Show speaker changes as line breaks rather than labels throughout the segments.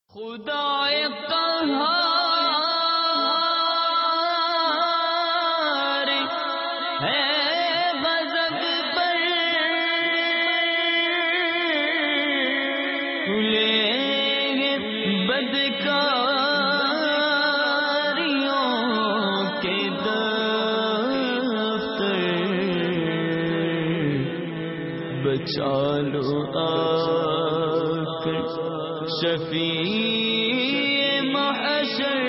خدائے قہار ہے غضب پر کھلے بدکاریوں کے دفتر بچا لو آ کر شفیع محشر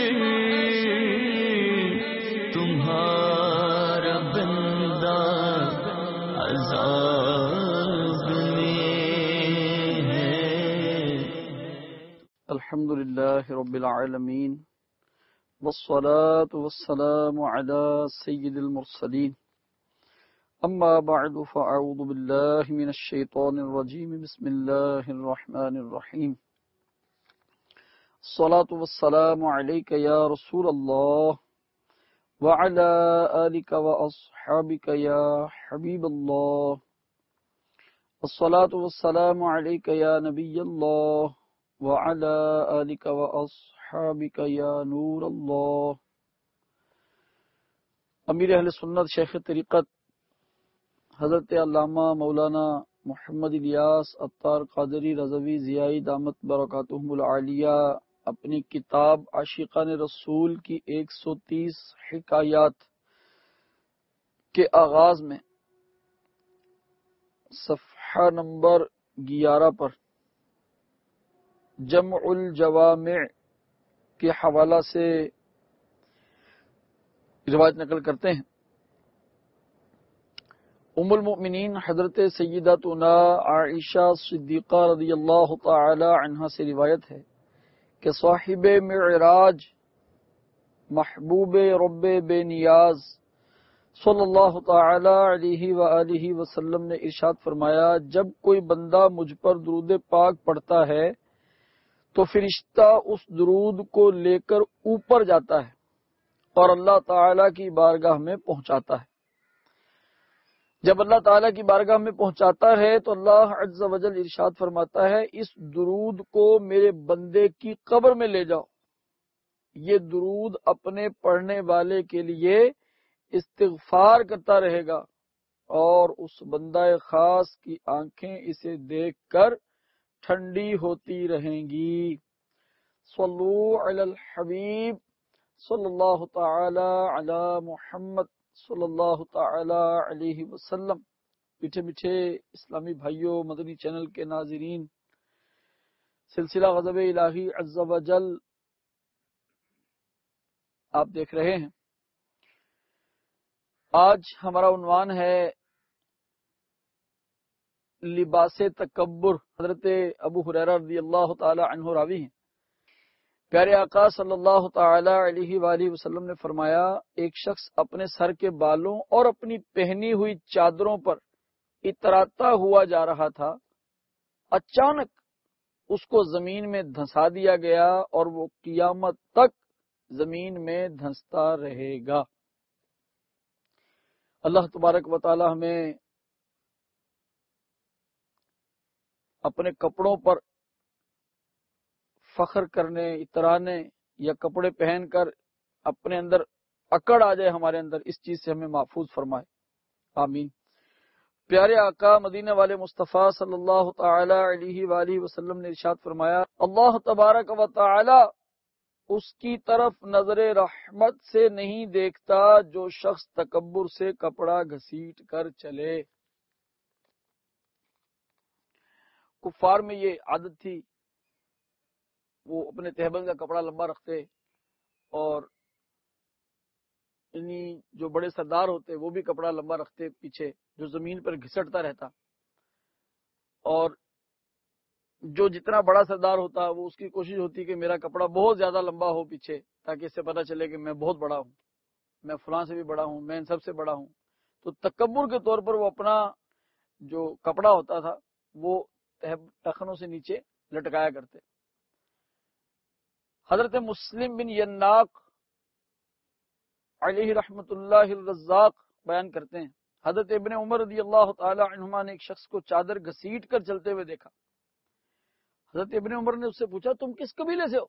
تمہارا بندہ عذاب میں ہے۔
الحمدللہ رب العالمین والصلاة والسلام على سید المرسلین اما بعد فاعوذ باللہ من الشیطان الرجیم بسم اللہ الرحمن الرحیم الصلاة والسلام علیک یا رسول اللہ وعلى آلک واصحابک یا حبیب اللہ الصلاة والسلام علیک یا نبی اللہ وعلى آلک واصحابک یا نور اللہ۔ امیر اہل سنت شیخ طریقت حضرت علامہ مولانا محمد الیاس عطار قادری رضوی ضیائی دامت برکاتہم العالیہ اپنی کتاب عاشقان رسول کی 130 حکایات کے آغاز میں صفحہ نمبر 11 پر جمع الجوامع کے حوالہ سے روایت نقل کرتے ہیں۔ ام المؤمنین حضرت سیداتنا عائشہ صدیقہ رضی اللہ تعالی عنہا سے روایت ہے کہ صاحب معراج محبوب رب بے نیاز صلی اللہ تعالی علیہ وآلہ وسلم نے ارشاد فرمایا، جب کوئی بندہ مجھ پر درود پاک پڑھتا ہے تو فرشتہ اس درود کو لے کر اوپر جاتا ہے اور اللہ تعالی کی بارگاہ میں پہنچاتا ہے۔ جب اللہ تعالیٰ کی بارگاہ میں پہنچاتا ہے تو اللہ عز و جل ارشاد فرماتا ہے، اس درود کو میرے بندے کی قبر میں لے جاؤ۔ یہ درود اپنے پڑھنے والے کے لیے استغفار کرتا رہے گا اور اس بندہ خاص کی آنکھیں اسے دیکھ کر ٹھنڈی ہوتی رہیں گی۔ صلو علی الحبیب صلی اللہ تعالی علی محمد صلی اللہ تعالی علیہ وسلم۔ میٹھے میٹھے اسلامی بھائیوں، مدنی چینل کے ناظرین، سلسلہ غضب الہی عز و جل آپ دیکھ رہے ہیں۔ آج ہمارا عنوان ہے لباس تکبر۔ حضرت ابو ہریرہ رضی اللہ تعالی عنہ راوی ہیں، پیارے آقا صلی اللہ تعالی علیہ وآلہ وسلم نے فرمایا، ایک شخص اپنے سر کے بالوں اور اپنی پہنی ہوئی چادروں پر اتراتا ہوا جا رہا تھا، اچانک اس کو زمین میں دھنسا دیا گیا اور وہ قیامت تک زمین میں دھنستا رہے گا۔ اللہ تبارک و تعالی ہمیں اپنے کپڑوں پر فخر کرنے، اترانے یا کپڑے پہن کر اپنے اندر اکڑ آ جائے ہمارے اندر، اس چیز سے ہمیں محفوظ فرمائے، آمین۔ پیارے آقا مدینہ والے مصطفیٰ صلی اللہ تعالی علیہ وآلہ وسلم نے ارشاد فرمایا، اللہ تبارک و تعالی اس کی طرف نظر رحمت سے نہیں دیکھتا جو شخص تکبر سے کپڑا گھسیٹ کر چلے۔ کفار میں یہ عادت تھی، وہ اپنے تہبند کا کپڑا لمبا رکھتے اور جو بڑے سردار ہوتے وہ بھی کپڑا لمبا رکھتے پیچھے، جو زمین پر گھسٹتا رہتا، اور جو جتنا بڑا سردار ہوتا وہ اس کی کوشش ہوتی کہ میرا کپڑا بہت زیادہ لمبا ہو پیچھے، تاکہ اس سے پتہ چلے کہ میں بہت بڑا ہوں، میں فلاں سے بھی بڑا ہوں، میں ان سب سے بڑا ہوں۔ تو تکبر کے طور پر وہ اپنا جو کپڑا ہوتا تھا وہ ٹخنوں سے نیچے لٹکایا کرتے۔ حضرت مسلم بن یناق علیہ رحمت اللہ الرزاق بیان کرتے ہیں، حضرت ابن عمر رضی اللہ تعالی عنہما نے ایک شخص کو چادر گھسیٹ کر چلتے ہوئے دیکھا۔ حضرت ابن عمر نے اس سے پوچھا تم کس قبیلے سے ہو؟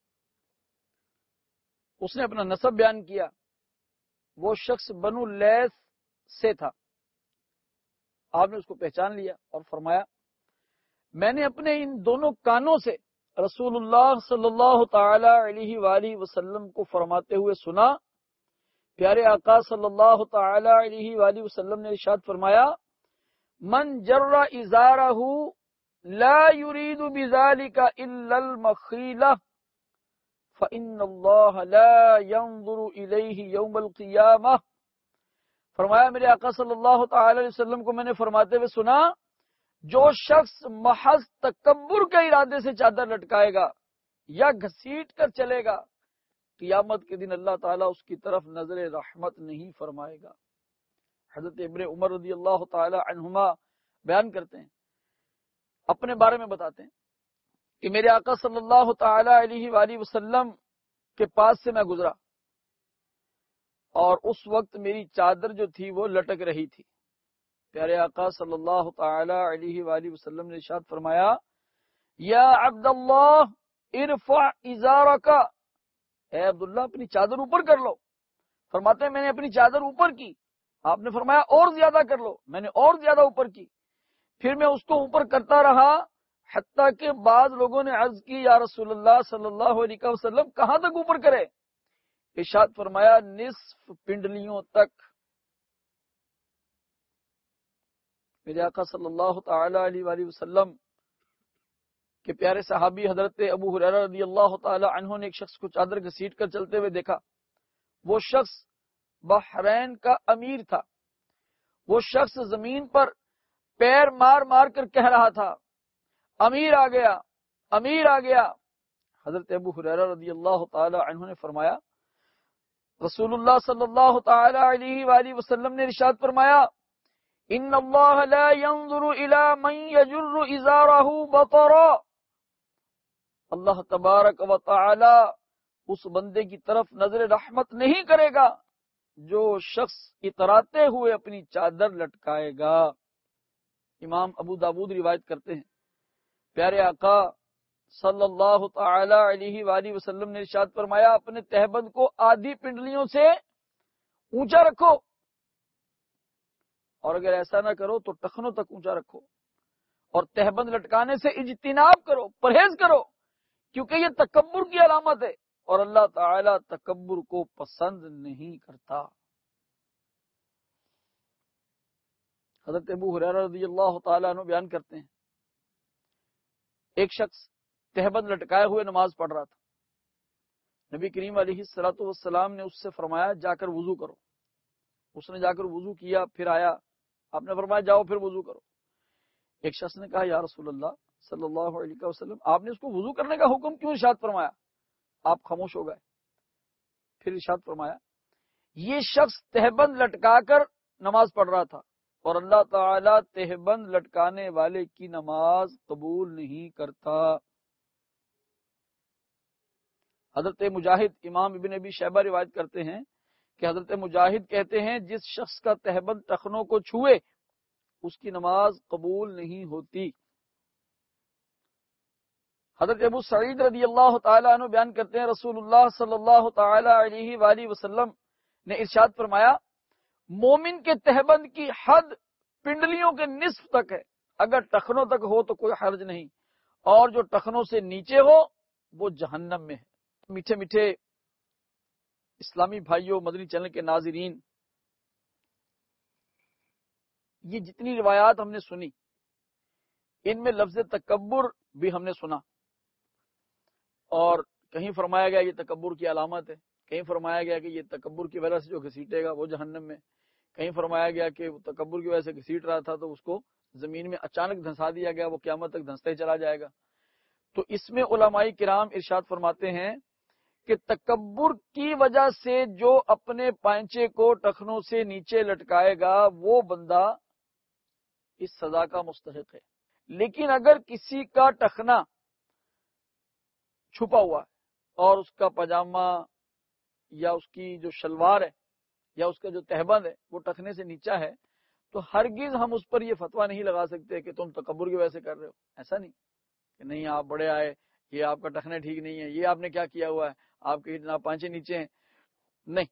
اس نے اپنا نسب بیان کیا. وہ شخص بنو لیث سے تھا. آپ نے اس کو پہچان لیا اور فرمایا میں نے اپنے ان دونوں کانوں سے رسول اللہ صلی اللہ تعالی علیہ وآلہ وسلم کو فرماتے ہوئے سنا. پیارے آقا صلی اللہ تعالی علیہ وآلہ وسلم نے ارشاد فرمایا من جر ازارہ لا يريد بذلك الا المخيلة فإن الله لا ينظر إليه يوم القيامة. فرمایا میرے آقا صلی اللہ تعالی علیہ وسلم کو میں نے فرماتے ہوئے سنا جو شخص محض تکبر کے ارادے سے چادر لٹکائے گا یا گھسیٹ کر چلے گا قیامت کے دن اللہ تعالیٰ اس کی طرف نظر رحمت نہیں فرمائے گا. حضرت ابن عمر رضی اللہ تعالی عنہما بیان کرتے ہیں، اپنے بارے میں بتاتے ہیں کہ میرے آقا صلی اللہ تعالی علیہ وآلہ وسلم کے پاس سے میں گزرا اور اس وقت میری چادر جو تھی وہ لٹک رہی تھی. پیارے آقا صلی اللہ تعالی علیہ وآلہ وسلم نے ارشاد فرمایا یا عبد اللہ ارفع ازارک، اے عبداللہ اپنی چادر اوپر کر لو. فرماتے ہیں میں نے اپنی چادر اوپر کی. آپ نے فرمایا اور زیادہ کر لو. میں نے اور زیادہ اوپر کی. پھر میں اس کو اوپر کرتا رہا حتیٰ کہ بعض لوگوں نے عرض کی یا رسول اللہ صلی اللہ علیہ وسلم کہاں تک اوپر کرے؟ ارشاد فرمایا نصف پنڈلیوں تک. میرے آقا صلی اللہ تعالی علیہ وآلہ وسلم کے پیارے صحابی حضرت ابو ہریرہ رضی اللہ تعالی عنہ نے ایک شخص کو چادر گھسیٹ کر چلتے ہوئے دیکھا. وہ شخص بحرین کا امیر تھا. وہ شخص زمین پر پیر مار مار کر کہہ رہا تھا امیر آ گیا، امیر آ گیا. حضرت ابو ہریرہ رضی اللہ تعالی عنہ نے فرمایا رسول اللہ صلی اللہ تعالی علیہ وآلہ وسلم نے ارشاد فرمایا ان اللہ لا ينظر الى من يجر ازارہ بطرا. اللہ تبارک و تعالی اس بندے کی طرف نظر رحمت نہیں کرے گا جو شخص اتراتے ہوئے اپنی چادر لٹکائے گا. امام ابو داود روایت کرتے ہیں پیارے آقا صلی اللہ تعالی علیہ وآلہ وسلم نے ارشاد فرمایا اپنے تہبند کو آدھی پنڈلیوں سے اونچا رکھو، اور اگر ایسا نہ کرو تو ٹخنوں تک اونچا رکھو، اور تہبند لٹکانے سے اجتناب کرو، پرہیز کرو، کیونکہ یہ تکبر کی علامت ہے اور اللہ تعالی تکبر کو پسند نہیں کرتا. حضرت ابو ہریرہ رضی اللہ تعالیٰ عنہ بیان کرتے ہیں ایک شخص تہبند لٹکائے ہوئے نماز پڑھ رہا تھا. نبی کریم علیہ الصلوۃ والسلام نے اس سے فرمایا جا کر وضو کرو. اس نے جا کر وضو کیا، پھر آیا. آپ نے فرمایا جاؤ پھر وضو کرو. ایک شخص نے کہا یا رسول اللہ صلی اللہ علیہ وسلم آپ نے اس کو وضو کرنے کا حکم کیوں ارشاد فرمایا؟ آپ خاموش ہو گئے. پھر ارشاد فرمایا یہ شخص تہبند لٹکا کر نماز پڑھ رہا تھا اور اللہ تعالیٰ تہبند لٹکانے والے کی نماز قبول نہیں کرتا. حضرت مجاہد امام ابن ابی شیبہ روایت کرتے ہیں کہ حضرت مجاہد کہتے ہیں جس شخص کا تہبند ٹخنوں کو چھوئے اس کی نماز قبول نہیں ہوتی. حضرت ابو سعید رضی اللہ تعالی عنہ بیان کرتے ہیں رسول اللہ صلی اللہ تعالی علیہ وآلہ وسلم نے ارشاد فرمایا مومن کے تہبند کی حد پنڈلیوں کے نصف تک ہے. اگر ٹخنوں تک ہو تو کوئی حرج نہیں، اور جو ٹخنوں سے نیچے ہو وہ جہنم میں ہے. میٹھے میٹھے اسلامی بھائیوں، مدنی چینل کے ناظرین، یہ جتنی روایات ہم نے سنی ان میں لفظ تکبر بھی ہم نے سنا، اور کہیں فرمایا گیا یہ تکبر کی علامت ہے، کہیں فرمایا گیا کہ یہ تکبر کی وجہ سے جو گھسیٹے گا وہ جہنم میں، کہیں فرمایا گیا کہ وہ تکبر کی وجہ سے گھسیٹ رہا تھا تو اس کو زمین میں اچانک دھنسا دیا گیا، وہ قیامت تک دھنستے ہی چلا جائے گا. تو اس میں علماء کرام ارشاد فرماتے ہیں کہ تکبر کی وجہ سے جو اپنے پائنچے کو ٹخنوں سے نیچے لٹکائے گا وہ بندہ اس سزا کا مستحق ہے. لیکن اگر کسی کا ٹخنا چھپا ہوا ہے اور اس کا پاجامہ یا اس کی جو شلوار ہے یا اس کا جو تہبند ہے وہ ٹخنے سے نیچا ہے تو ہرگز ہم اس پر یہ فتویٰ نہیں لگا سکتے کہ تم تکبر کی وجہ سے کر رہے ہو. ایسا نہیں. کہ نہیں آپ بڑے آئے، یہ آپ کا ٹخنے ٹھیک نہیں ہے، یہ آپ نے کیا کیا ہوا ہے، آپ کے اتنا پانچے نیچے ہیں. نہیں،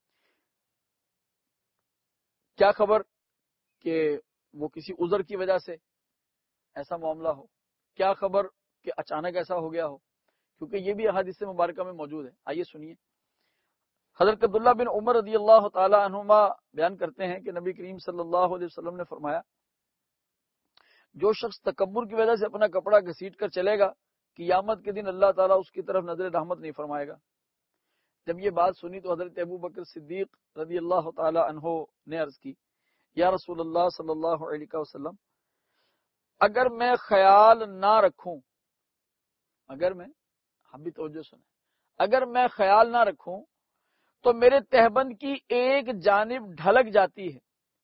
کیا خبر کہ وہ کسی عذر کی وجہ سے ایسا معاملہ ہو، کیا خبر کہ اچانک ایسا ہو گیا ہو، کیونکہ یہ بھی احادیث مبارکہ میں موجود ہے. آئیے سنیے. حضرت عبداللہ بن عمر رضی اللہ تعالی عنہما بیان کرتے ہیں کہ نبی کریم صلی اللہ علیہ وسلم نے فرمایا، جو شخص تکبر کی وجہ سے اپنا کپڑا گھسیٹ کر چلے گا، قیامت کے دن اللہ تعالیٰ اس کی طرف نظر رحمت نہیں فرمائے گا. جب یہ بات سنی تو حضرت ابو بکر صدیق رضی اللہ تعالی عنہ نے عرض کی، یا رسول اللہ صلی اللہ علیہ وسلم، اگر میں خیال نہ رکھوں، اگر میں، ہم بھی توجہ سنیں، اگر میں خیال نہ رکھوں تو میرے تہبند کی ایک جانب ڈھلک جاتی ہے.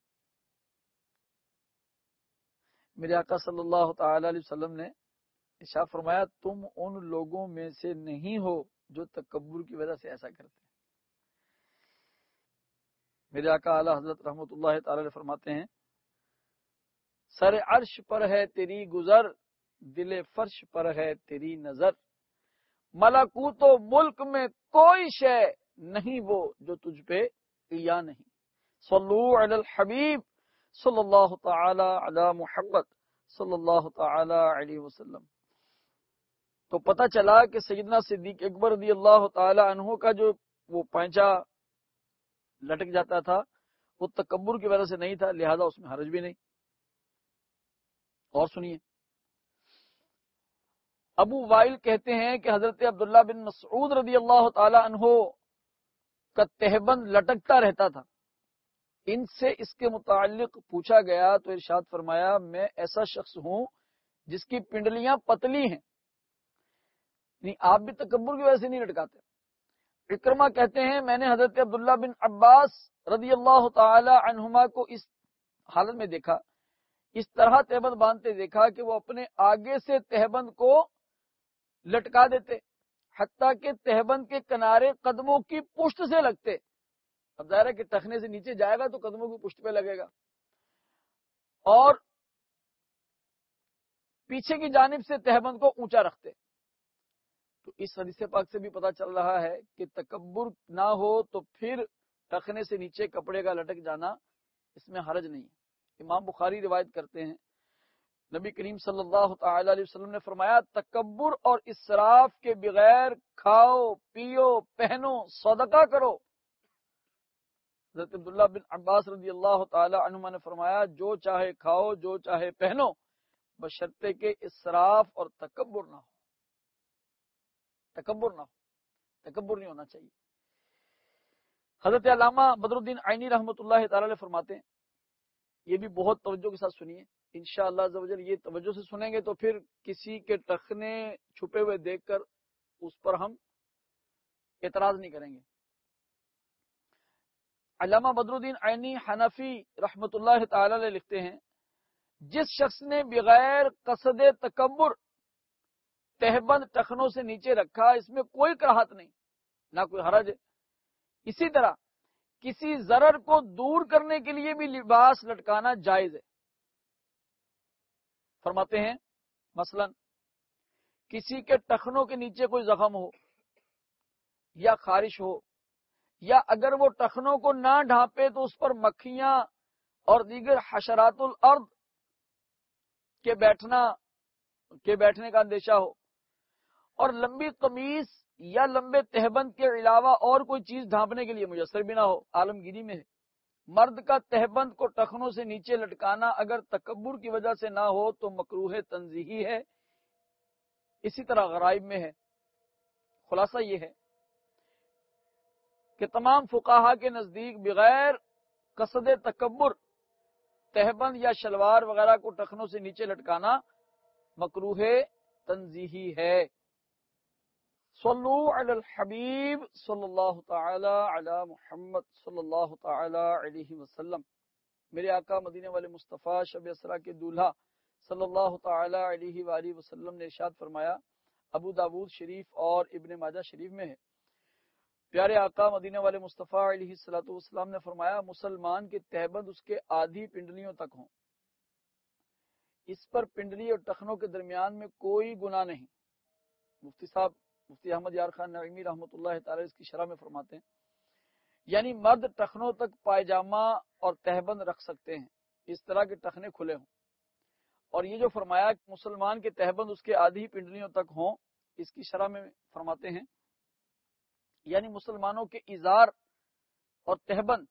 میرے آقا صلی اللہ تعالی علیہ وسلم نے ارشاد فرمایا، تم ان لوگوں میں سے نہیں ہو جو تکبر کی وجہ سے ایسا کرتے ہیں. میرے آقا اعلی حضرت رحمت اللہ تعالی علیہ فرماتے ہیں، سر عرش پر ہے تیری گزر، دل فرش پر ہے تیری نظر، ملکوت و ملک میں کوئی شے نہیں وہ جو تجھ پہ یا نہیں. صلو علی الحبیب صلی اللہ تعالی علی محمد صلی اللہ تعالی علیہ وسلم. تو پتہ چلا کہ سیدنا صدیق اکبر رضی اللہ تعالی عنہ کا جو وہ پینچا لٹک جاتا تھا وہ تکبر کی وجہ سے نہیں تھا، لہذا اس میں حرج بھی نہیں. اور سنیے، ابو وائل کہتے ہیں کہ حضرت عبداللہ بن مسعود رضی اللہ تعالی عنہ کا تہبند لٹکتا رہتا تھا. ان سے اس کے متعلق پوچھا گیا تو ارشاد فرمایا، میں ایسا شخص ہوں جس کی پنڈلیاں پتلی ہیں. نہیں، آپ بھی تکبر کی وجہ سے نہیں لٹکاتے. اکرمہ کہتے ہیں، میں نے حضرت عبداللہ بن عباس رضی اللہ تعالی عنہما کو اس حالت میں دیکھا، اس طرح تہبند باندھتے دیکھا کہ وہ اپنے آگے سے تہبند کو لٹکا دیتے، حتیٰ کہ تہبند کے کنارے قدموں کی پشت سے لگتے. اب ظاہر ہے کہ ٹخنے سے نیچے جائے گا تو قدموں کی پشت پہ لگے گا، اور پیچھے کی جانب سے تہبند کو اونچا رکھتے. تو اس حدیث پاک سے بھی پتہ چل رہا ہے کہ تکبر نہ ہو تو پھر ٹخنے سے نیچے کپڑے کا لٹک جانا اس میں حرج نہیں. امام بخاری روایت کرتے ہیں، نبی کریم صلی اللہ تعالی علیہ وسلم نے فرمایا، تکبر اور اسراف کے بغیر کھاؤ پیو پہنو صدقہ کرو. حضرت عبداللہ بن عباس رضی اللہ تعالی عنہما نے فرمایا، جو چاہے کھاؤ جو چاہے پہنو، بشرطے کہ اسراف اور تکبر نہ ہو. تکبر نہ ہو، تکبر نہیں ہونا چاہیے. حضرت علامہ بدر الدین عینی رحمۃ اللہ تعالی علیہ فرماتے ہیں، یہ بھی بہت توجہ کے ساتھ سنیے، انشاءاللہ عز و جل یہ توجہ سے سنیں گے تو پھر کسی کے ٹخنے چھپے ہوئے دیکھ کر اس پر ہم اعتراض نہیں کریں گے. علامہ بدر الدین عینی حنفی رحمۃ اللہ تعالی علیہ لکھتے ہیں، جس شخص نے بغیر قصد تکبر تہبند ٹخنوں سے نیچے رکھا، اس میں کوئی کراہت نہیں، نہ کوئی حرج ہے. اسی طرح کسی ضرر کو دور کرنے کے لیے بھی لباس لٹکانا جائز ہے. فرماتے ہیں، مثلا کسی کے ٹخنوں کے نیچے کوئی زخم ہو یا خارش ہو، یا اگر وہ ٹخنوں کو نہ ڈھانپے تو اس پر مکھیاں اور دیگر حشرات الارض کے بیٹھنے کا اندیشہ ہو، اور لمبی قمیص یا لمبے تہبند کے علاوہ اور کوئی چیز ڈھانپنے کے لیے میسر بھی نہ ہو، عالمگیری میں ہے. مرد کا تہبند کو ٹخنوں سے نیچے لٹکانا اگر تکبر کی وجہ سے نہ ہو تو مکروہ تنزیہی ہے. اسی طرح غرائب میں ہے. خلاصہ یہ ہے کہ تمام فقہا کے نزدیک بغیر قصد تکبر تہبند یا شلوار وغیرہ کو ٹخنوں سے نیچے لٹکانا مکروہ تنزیہی ہے. صلو علی الحبیب صلی اللہ تعالی علی محمد صلی اللہ تعالی علیہ وسلم. میرے آقا مدینے والے مصطفیٰ شب اسرا کے دولہا صلی اللہ تعالی علیہ وآلہ وسلم نے ارشاد فرمایا، ابو داود شریف اور ابن ماجہ شریف میں ہے، پیارے آقا مدینے والے مصطفیٰ علیہ الصلوۃ والسلام نے فرمایا، مسلمان کے تہبند اس کے آدھی پنڈلیوں تک ہوں، اس پر پنڈلی اور ٹخنوں کے درمیان میں کوئی گناہ نہیں. مفتی صاحب مفتی احمد یار خان نعیمی رحمۃ اللہ تعالی اس کی شرح میں فرماتے ہیں یعنی مرد ٹخنوں تک پائجامہ اور تہبند رکھ سکتے ہیں، اس طرح کے ٹخنے کھلے ہوں. اور یہ جو فرمایا کہ مسلمان کے تہبند اس کے آدھی پنڈلیوں تک ہوں، اس کی شرح میں فرماتے ہیں یعنی مسلمانوں کے ازار اور تہبند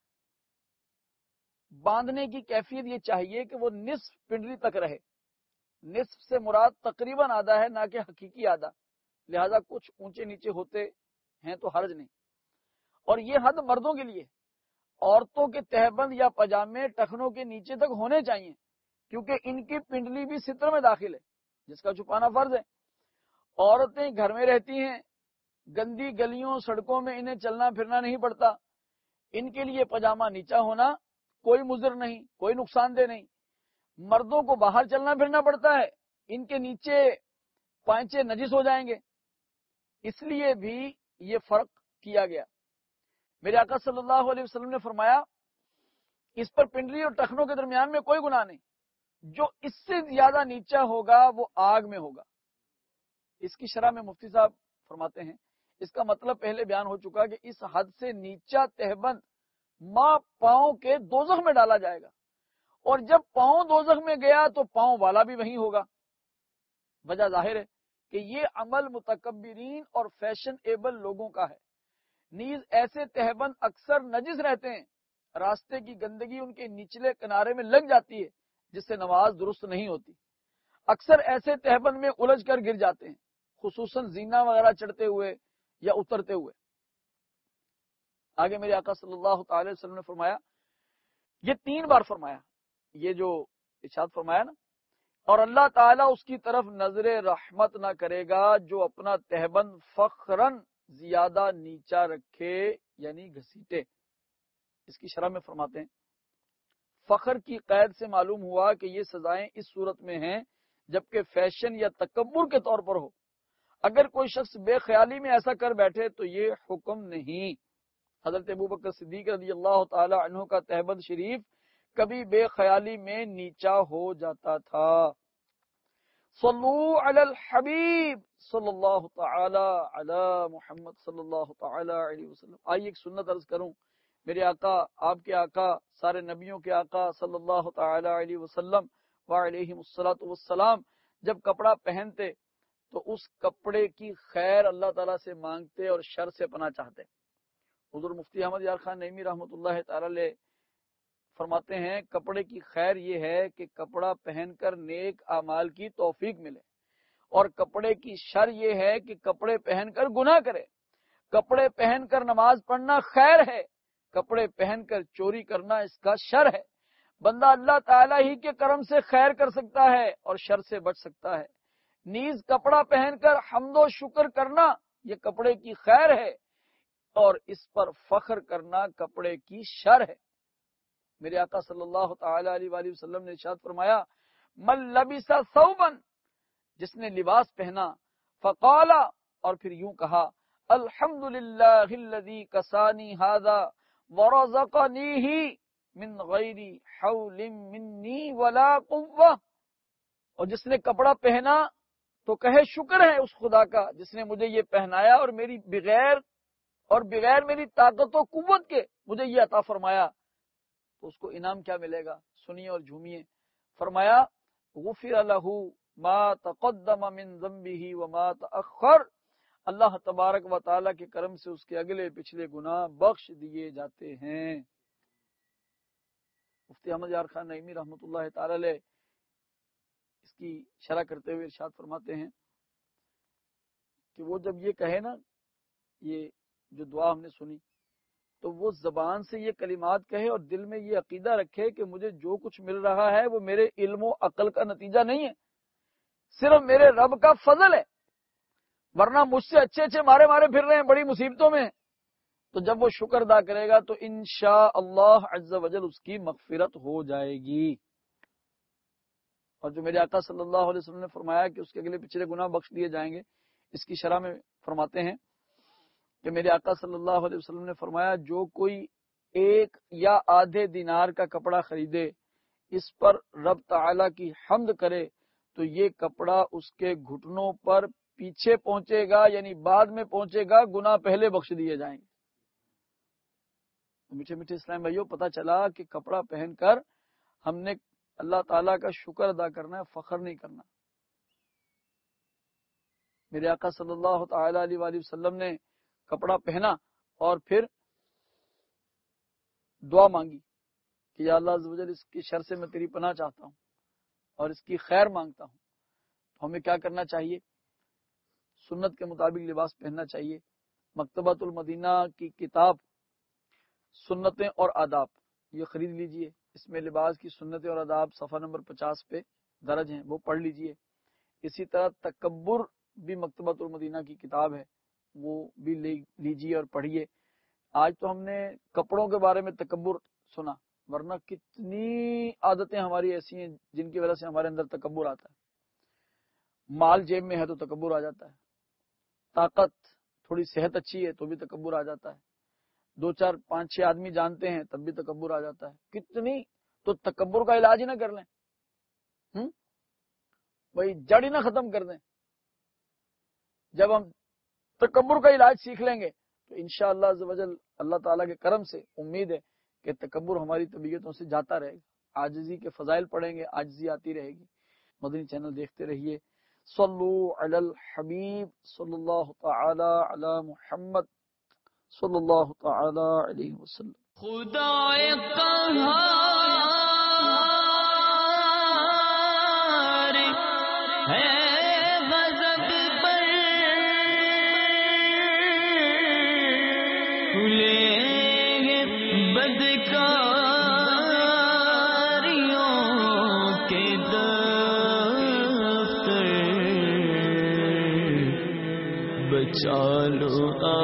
باندھنے کی کیفیت یہ چاہیے کہ وہ نصف پنڈلی تک رہے. نصف سے مراد تقریباً آدھا ہے، نہ کہ حقیقی آدھا، لہذا کچھ اونچے نیچے ہوتے ہیں تو حرج نہیں. اور یہ حد مردوں کے لیے، عورتوں کے تہبند یا پاجامے ٹخنوں کے نیچے تک ہونے چاہیے کیونکہ ان کی پنڈلی بھی ستر میں داخل ہے جس کا چھپانا فرض ہے. عورتیں گھر میں رہتی ہیں، گندی گلیوں سڑکوں میں انہیں چلنا پھرنا نہیں پڑتا، ان کے لیے پاجامہ نیچا ہونا کوئی مضر نہیں، کوئی نقصان دہ نہیں. مردوں کو باہر چلنا پھرنا پڑتا ہے، ان کے نیچے پائچے نجس ہو جائیں گے، اس لیے بھی یہ فرق کیا گیا. میرے آقا صلی اللہ علیہ وسلم نے فرمایا اس پر پنڈلی اور ٹخنوں کے درمیان میں کوئی گناہ نہیں، جو اس سے زیادہ نیچا ہوگا وہ آگ میں ہوگا. اس کی شرح میں مفتی صاحب فرماتے ہیں اس کا مطلب پہلے بیان ہو چکا کہ اس حد سے نیچا تہبند ماں پاؤں کے دوزخ میں ڈالا جائے گا، اور جب پاؤں دوزخ میں گیا تو پاؤں والا بھی وہیں ہوگا. وجہ ظاہر ہے کہ یہ عمل متکبرین اور فیشن ایبل لوگوں کا ہے. نیز ایسے تہبند اکثر نجس رہتے ہیں، راستے کی گندگی ان کے نچلے کنارے میں لگ جاتی ہے جس سے نماز درست نہیں ہوتی. اکثر ایسے تہبند میں الجھ کر گر جاتے ہیں، خصوصاً زینہ وغیرہ چڑھتے ہوئے یا اترتے ہوئے. آگے میرے آقا صلی اللہ تعالی وسلم نے فرمایا، یہ 3 بار فرمایا، یہ جو ارشاد فرمایا نا، اور اللہ تعالیٰ اس کی طرف نظر رحمت نہ کرے گا جو اپنا تہبند فخرن زیادہ نیچا رکھے یعنی گھسیٹے. اس کی شرح میں فرماتے ہیں فخر کی قید سے معلوم ہوا کہ یہ سزائیں اس صورت میں ہیں جبکہ فیشن یا تکبر کے طور پر ہو. اگر کوئی شخص بے خیالی میں ایسا کر بیٹھے تو یہ حکم نہیں. حضرت ابوبکر صدیق رضی اللہ تعالی عنہ کا تہبند شریف کبھی بے خیالی میں نیچا ہو جاتا تھا. صلو علی الحبیب صلی اللہ تعالی علی محمد صلی اللہ تعالی علیہ وسلم. آئیے ایک سنت عرض کروں. میرے آقا، آپ کے آقا، سارے نبیوں کے آقا صلی اللہ تعالی علیہ وسلم وعلیہم الصلوۃ والسلام جب کپڑا پہنتے تو اس کپڑے کی خیر اللہ تعالیٰ سے مانگتے اور شر سے پناہ چاہتے. حضور مفتی احمد یار خان نعیمی رحمۃ اللہ تعالی علیہ فرماتے ہیں کپڑے کی خیر یہ ہے کہ کپڑا پہن کر نیک اعمال کی توفیق ملے، اور کپڑے کی شر یہ ہے کہ کپڑے پہن کر گناہ کرے. کپڑے پہن کر نماز پڑھنا خیر ہے، کپڑے پہن کر چوری کرنا اس کا شر ہے. بندہ اللہ تعالیٰ ہی کے کرم سے خیر کر سکتا ہے اور شر سے بچ سکتا ہے. نیز کپڑا پہن کر حمد و شکر کرنا یہ کپڑے کی خیر ہے، اور اس پر فخر کرنا کپڑے کی شر ہے. میرے آقا صلی اللہ تعالی علیہ وآلہ وسلم نے ارشاد فرمایا من لبس ثوبا، جس نے لباس پہنا، فقال، اور پھر یوں کہا الحمدللہ الذی کسانی ھذا ورزقنیہ من غیر حول منی ولا قوہ، اور جس نے کپڑا پہنا تو کہے شکر ہے اس خدا کا جس نے مجھے یہ پہنایا اور بغیر میری طاقت و قوت کے مجھے یہ عطا فرمایا. تو اس کو انعام کیا ملے گا؟ سنیے اور جھومیے. فرمایا غفر لہ ما تقدم من ذنبہ وما تأخر، اللہ تبارک و تعالیٰ کے کرم سے اس کے اگلے پچھلے گناہ بخش دیے جاتے ہیں. مفتی احمد یار خان نعیمی رحمۃ اللہ تعالی علیہ اس کی شرح کرتے ہوئے ارشاد فرماتے ہیں کہ وہ جب یہ کہے نا، یہ جو دعا ہم نے سنی، تو وہ زبان سے یہ کلمات کہے اور دل میں یہ عقیدہ رکھے کہ مجھے جو کچھ مل رہا ہے وہ میرے علم و عقل کا نتیجہ نہیں ہے، صرف میرے رب کا فضل ہے، ورنہ مجھ سے اچھے مارے پھر رہے ہیں بڑی مصیبتوں میں. تو جب وہ شکر ادا کرے گا تو انشاءاللہ عز و جل اس کی مغفرت ہو جائے گی. اور جو میرے آقا صلی اللہ علیہ وسلم نے فرمایا کہ اس کے اگلے پچھلے گناہ بخش دیے جائیں گے، اس کی شرح میں فرماتے ہیں کہ میرے آقا صلی اللہ علیہ وسلم نے فرمایا جو کوئی 1 یا آدھے دینار کا کپڑا خریدے، اس پر رب تعالی کی حمد کرے تو یہ کپڑا اس کے گھٹنوں پر پیچھے پہنچے گا، یعنی بعد میں پہنچے گا، گناہ پہلے بخش دیے جائیں گے۔ میٹھے میٹھے اسلام بھائیوں، پتہ چلا کہ کپڑا پہن کر ہم نے اللہ تعالیٰ کا شکر ادا کرنا ہے، فخر نہیں کرنا۔ میرے آقا صلی اللہ تعالی علیہ وآلہ وسلم نے کپڑا پہنا اور پھر دعا مانگی کہ یا اللہ عز و جل اس کی شر سے میں تیری پناہ چاہتا ہوں اور اس کی خیر مانگتا ہوں۔ تو ہمیں کیا کرنا چاہیے؟ سنت کے مطابق لباس پہننا چاہیے۔ مکتبۃ المدینہ کی کتاب سنتیں اور آداب یہ خرید لیجئے، اس میں لباس کی سنتیں اور آداب صفحہ نمبر 50 پہ درج ہیں، وہ پڑھ لیجئے۔ اسی طرح تکبر بھی مکتبۃ المدینہ کی کتاب ہے، وہ بھی لیجئے اور پڑھیے۔ آج تو ہم نے کپڑوں کے بارے میں تکبر سنا، ورنہ کتنی عادتیں ہماری ایسی ہیں جن کی وجہ سے ہمارے اندر تکبر آتا ہے۔ مال جیب میں ہے تو تکبر آ جاتا ہے، طاقت تھوڑی صحت اچھی ہے تو بھی تکبر آ جاتا ہے، 2 4 5 6 آدمی جانتے ہیں تب بھی تکبر آ جاتا ہے۔ کتنی تو تکبر کا علاج ہی نہ کر لیں، وہی جڑ ہی نہ ختم کر دیں۔ جب ہم تکبر کا علاج سیکھ لیں گے تو انشاءاللہ عز و جل اللہ تعالیٰ کے کرم سے امید ہے کہ تکبر ہماری طبیعتوں سے جاتا رہے گا۔ عاجزی کے فضائل پڑھیں گے، عاجزی آتی رہے گی۔ مدنی چینل دیکھتے رہیے۔ صلو علی الحبیب صلی اللہ تعالی علی محمد صلی اللہ تعالی علیہ وسلم۔
خدائے قہار ہے غضب پر، کھلیں گے بدکاریوں کے دفتر، بچا لو آ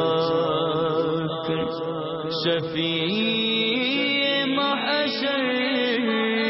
کر شفیع محشر۔